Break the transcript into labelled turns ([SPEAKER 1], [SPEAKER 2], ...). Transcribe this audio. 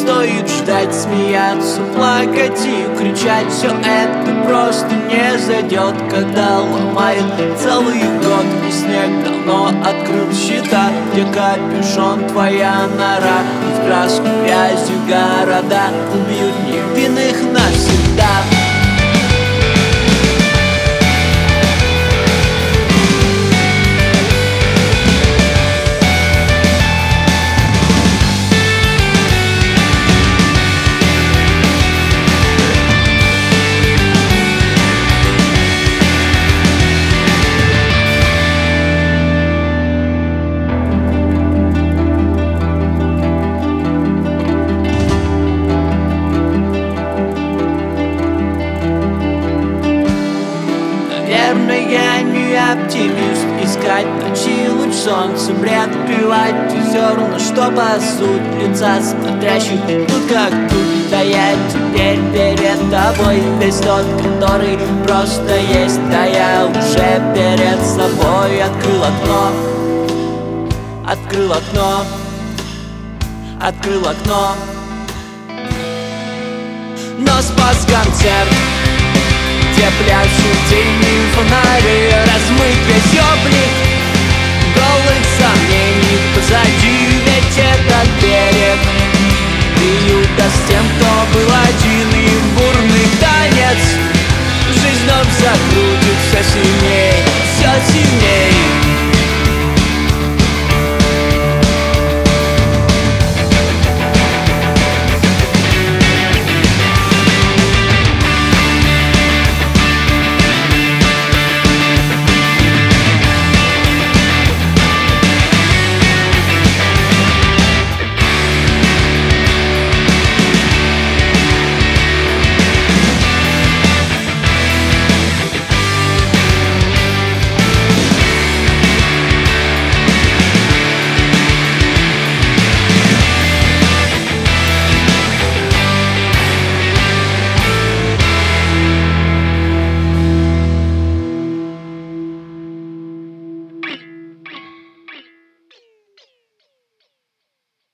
[SPEAKER 1] стоит ждать, смеяться, плакать и кричать. Все это просто не зайдет, когда ломает целый год. И снег давно открыл счета, где капюшон твоя нора. И в краску грязью города убьют невинных навсегда. Я не оптимист, искать ночи луч солнца, бред плевать и зерна, что пасут лица смотрящих тут как тут. Да я теперь перед тобой весь тот, который просто есть. Да я уже перед собой открыл окно, открыл окно, открыл окно. Но спас концерт, где пляшут тени фонари, размыт весь облик голых сомнений позади. Ведь этот берег приюта с тем, кто был один, и бурный танец жизнь вновь закрутится сильнее.